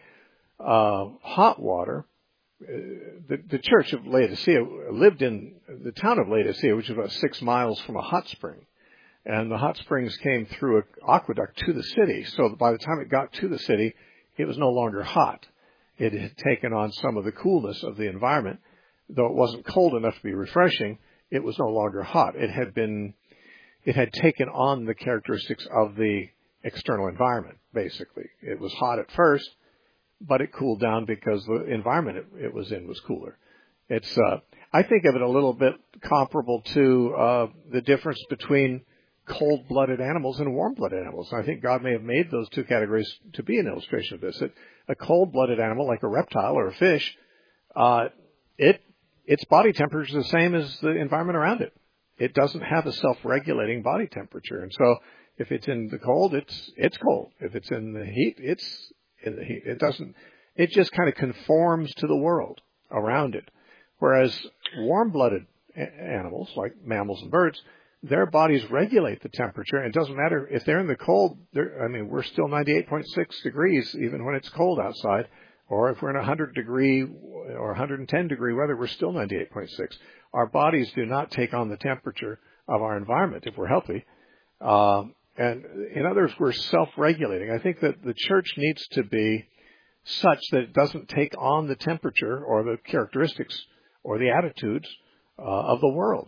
uh, hot water, uh, the, the church of Laodicea lived in the town of Laodicea, which is about six miles from a hot spring. And the hot springs came through an aqueduct to the city. So by the time it got to the city, it was no longer hot. It had taken on some of the coolness of the environment. Though it wasn't cold enough to be refreshing, it was no longer hot. It had been It had taken on the characteristics of the external environment, basically. It was hot at first, but it cooled down because the environment it, it was in was cooler. It's, uh, I think of it a little bit comparable to uh, the difference between cold-blooded animals and warm-blooded animals. I think God may have made those two categories to be an illustration of this. That a cold-blooded animal, like a reptile or a fish, uh, it its body temperature is the same as the environment around it. It doesn't have a self-regulating body temperature, and so if it's in the cold, it's it's cold. If it's in the heat, it's in the heat. It doesn't. It just kind of conforms to the world around it. Whereas warm-blooded a- animals, like mammals and birds, their bodies regulate the temperature. And it doesn't matter if they're in the cold. I mean, we're still ninety-eight point six degrees even when it's cold outside. Or if we're in one hundred degree or one hundred ten degree weather, we're still ninety-eight point six. Our bodies do not take on the temperature of our environment if we're healthy. Um, and in other words, we're self-regulating. I think that the church needs to be such that it doesn't take on the temperature or the characteristics or the attitudes uh, of the world.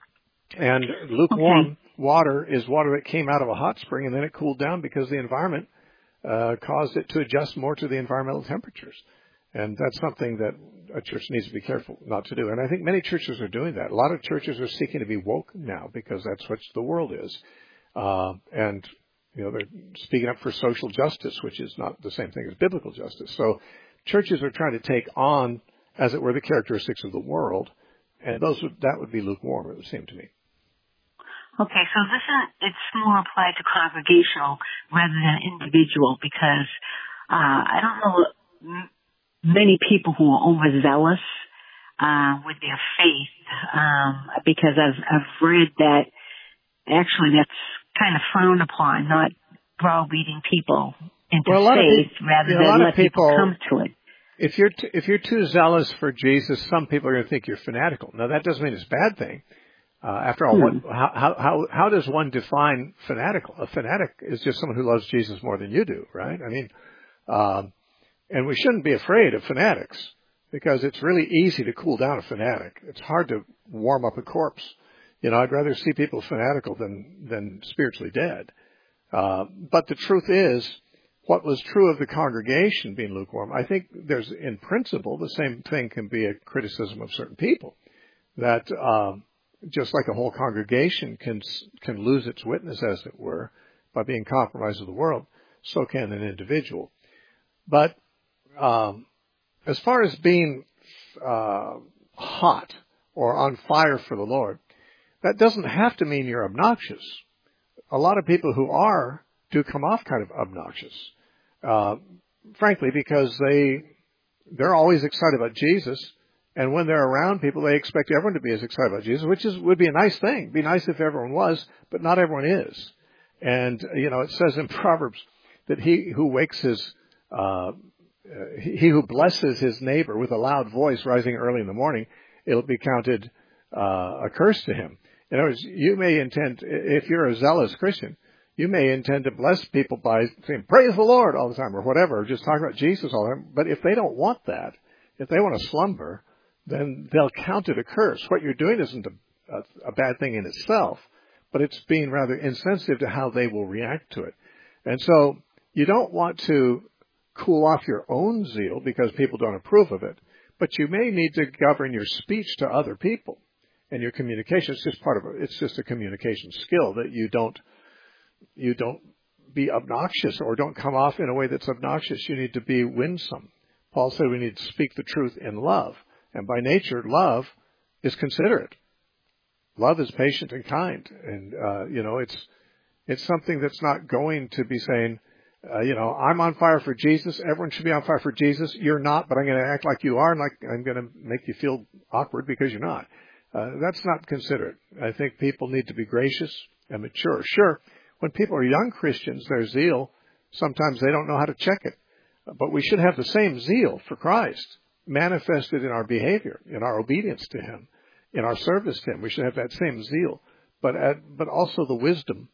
And lukewarm okay. water is water that came out of a hot spring and then it cooled down because the environment uh, caused it to adjust more to the environmental temperatures. And that's something that a church needs to be careful not to do. And I think many churches are doing that. A lot of churches are seeking to be woke now because that's what the world is. Uh, and, you know, they're speaking up for social justice, which is not the same thing as biblical justice. So churches are trying to take on, as it were, the characteristics of the world. And those would, that would be lukewarm, it would seem to me. Okay, so this is, it's more applied to congregational rather than individual because uh, I don't know m- many people who are overzealous uh, with their faith um, because I've, I've read that actually that's kind of frowned upon, not browbeating people into well, faith people, rather you know, than let people, people come to it. If you're t- if you're too zealous for Jesus, some people are going to think you're fanatical. Now that doesn't mean it's a bad thing. Uh, after all, hmm. what, how, how, how does one define fanatical? A fanatic is just someone who loves Jesus more than you do, right? I mean, um, and we shouldn't be afraid of fanatics because it's really easy to cool down a fanatic. It's hard to warm up a corpse. You know, I'd rather see people fanatical than, than spiritually dead. Uh, but the truth is, what was true of the congregation being lukewarm, I think there's, in principle, the same thing can be a criticism of certain people. That, um, just like a whole congregation can can lose its witness, as it were, by being compromised with the world, so can an individual. But um, as far as being uh, hot or on fire for the Lord, that doesn't have to mean you're obnoxious. A lot of people who are do come off kind of obnoxious, uh, frankly, because they they're always excited about Jesus. And when they're around people, they expect everyone to be as excited about Jesus, which is would be a nice thing. It'd be nice if everyone was, but not everyone is. And, you know, it says in Proverbs that he who wakes his, uh, he who blesses his neighbor with a loud voice rising early in the morning, it'll be counted uh, a curse to him. In other words, you may intend, if you're a zealous Christian, you may intend to bless people by saying, praise the Lord all the time or whatever, or just talking about Jesus all the time. But if they don't want that, if they want to slumber, then they'll count it a curse. What you're doing isn't a, a, a bad thing in itself, but it's being rather insensitive to how they will react to it. And so you don't want to cool off your own zeal because people don't approve of it, but you may need to govern your speech to other people and your communication. It's just part of it. It's just a communication skill that you don't, you don't be obnoxious or don't come off in a way that's obnoxious. You need to be winsome. Paul said we need to speak the truth in love. And by nature, love is considerate. Love is patient and kind. And, uh, you know, it's, it's something that's not going to be saying, uh, you know, I'm on fire for Jesus. Everyone should be on fire for Jesus. You're not, but I'm going to act like you are and like I'm going to make you feel awkward because you're not. Uh, that's not considerate. I think people need to be gracious and mature. Sure, when people are young Christians, their zeal, sometimes they don't know how to check it. But we should have the same zeal for Christ manifested in our behavior, in our obedience to Him, in our service to Him. We should have that same zeal, but at, but also the wisdom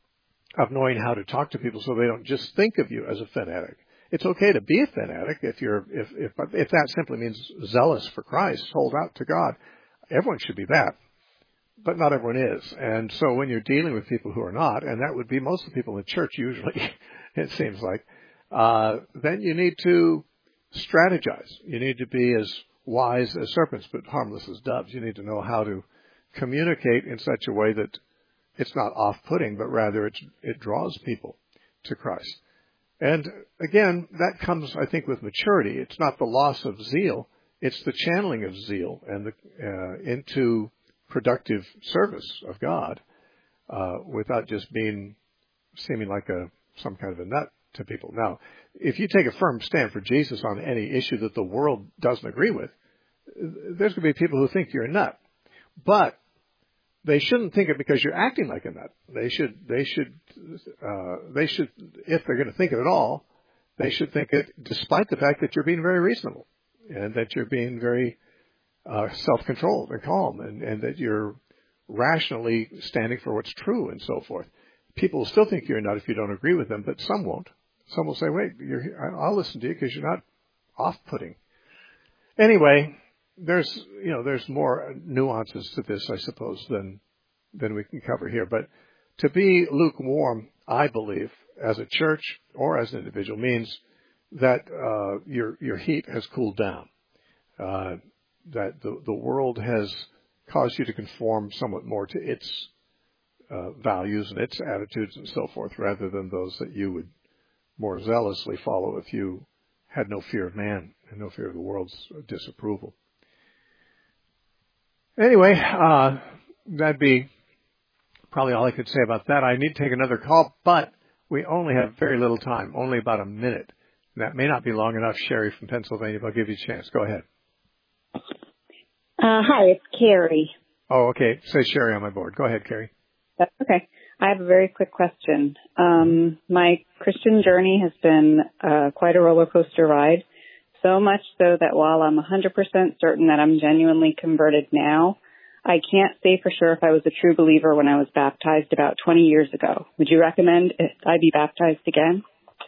of knowing how to talk to people so they don't just think of you as a fanatic. It's okay to be a fanatic if you're if if if that simply means zealous for Christ, sold out to God. Everyone should be that, but not everyone is. And so when you're dealing with people who are not, and that would be most of the people in the church usually, it seems like, uh, then you need to strategize. You need to be as wise as serpents, but harmless as doves. You need to know how to communicate in such a way that it's not off-putting, but rather it's, it draws people to Christ. And again, that comes, I think, with maturity. It's not the loss of zeal. It's the channeling of zeal and the, uh, into productive service of God, uh, without just being, seeming like a, some kind of a nut to people. Now, if you take a firm stand for Jesus on any issue that the world doesn't agree with, there's going to be people who think you're a nut. But they shouldn't think it because you're acting like a nut. They should, they should, uh, they should, if they're going to think it at all, they should think it despite the fact that you're being very reasonable and that you're being very uh, self-controlled and calm, and, and that you're rationally standing for what's true and so forth. People will still think you're a nut if you don't agree with them, but some won't. Some will say, wait, you're, I'll listen to you because you're not off-putting. Anyway, there's, you know, there's more nuances to this, I suppose, than, than we can cover here. But to be lukewarm, I believe, as a church or as an individual, means that, uh, your, your heat has cooled down. Uh, that the, the world has caused you to conform somewhat more to its, uh, values and its attitudes and so forth, rather than those that you would more zealously follow if you had no fear of man and no fear of the world's disapproval. Anyway, uh, that'd be probably all I could say about that. I need to take another call, but we only have very little time, only about a minute. That may not be long enough. Sherry from Pennsylvania, but I'll give you a chance. Go ahead. Uh, hi, it's Carrie. Oh, okay. Say Sherry on my board. Go ahead, Carrie. That's okay. I have a very quick question. Um, my Christian journey has been uh, quite a roller coaster ride, so much so that while I'm one hundred percent certain that I'm genuinely converted now, I can't say for sure if I was a true believer when I was baptized about twenty years ago. Would you recommend I be baptized again?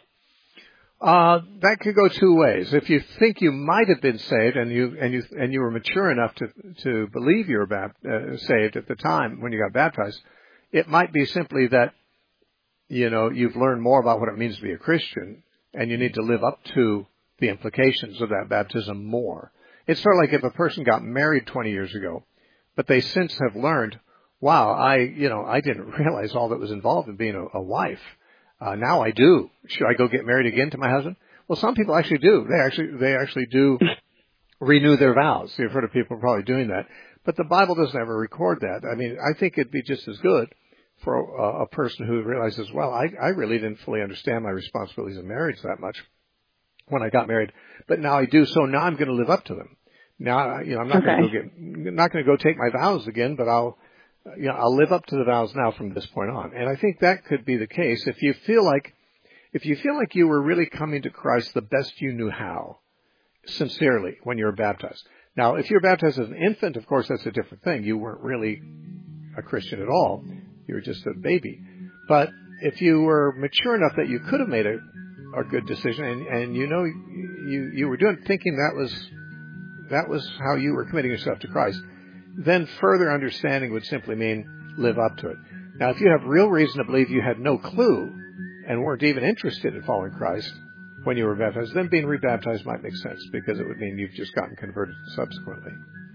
Uh, that could go two ways. If you think you might have been saved and you and you and you were mature enough to to believe you were bap- uh, saved at the time when you got baptized, it might be simply that, you know, you've learned more about what it means to be a Christian, and you need to live up to the implications of that baptism more. It's sort of like if a person got married twenty years ago, but they since have learned, wow, I, you know, I didn't realize all that was involved in being a, a wife. Uh, now I do. Should I go get married again to my husband? Well, some people actually do. They actually, they actually do renew their vows. You've heard of people probably doing that. But the Bible doesn't ever record that. I mean, I think it'd be just as good for a, a person who realizes, well, I, I really didn't fully understand my responsibilities in marriage that much when I got married, but now I do. So now I'm going to live up to them. Now, you know, I'm not okay. going to go get, not going to go take my vows again, but I'll, you know, I'll live up to the vows now from this point on. And I think that could be the case if you feel like, if you feel like you were really coming to Christ the best you knew how, sincerely, when you were baptized. Now, if you're baptized as an infant, of course, that's a different thing. You weren't really a Christian at all. You were just a baby. But if you were mature enough that you could have made a, a good decision, and, and you know, you, you were doing, thinking that was, that was how you were committing yourself to Christ, then further understanding would simply mean live up to it. Now, if you have real reason to believe you had no clue and weren't even interested in following Christ when you were baptized, then being rebaptized might make sense, because it would mean you've just gotten converted subsequently.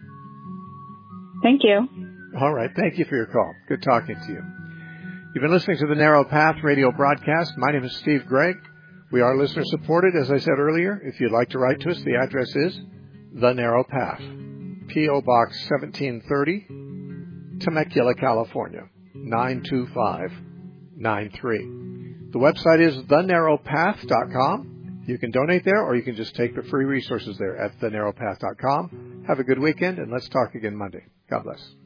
Thank you. All right. Thank you for your call. Good talking to you. You've been listening to the Narrow Path radio broadcast. My name is Steve Gregg. We are listener supported, as I said earlier. If you'd like to write to us, the address is The Narrow Path, P O Box seventeen thirty, Temecula, California, nine two five nine three. The website is the narrow path dot com. You can donate there, or you can just take the free resources there at the narrow path dot com. Have a good weekend, and let's talk again Monday. God bless.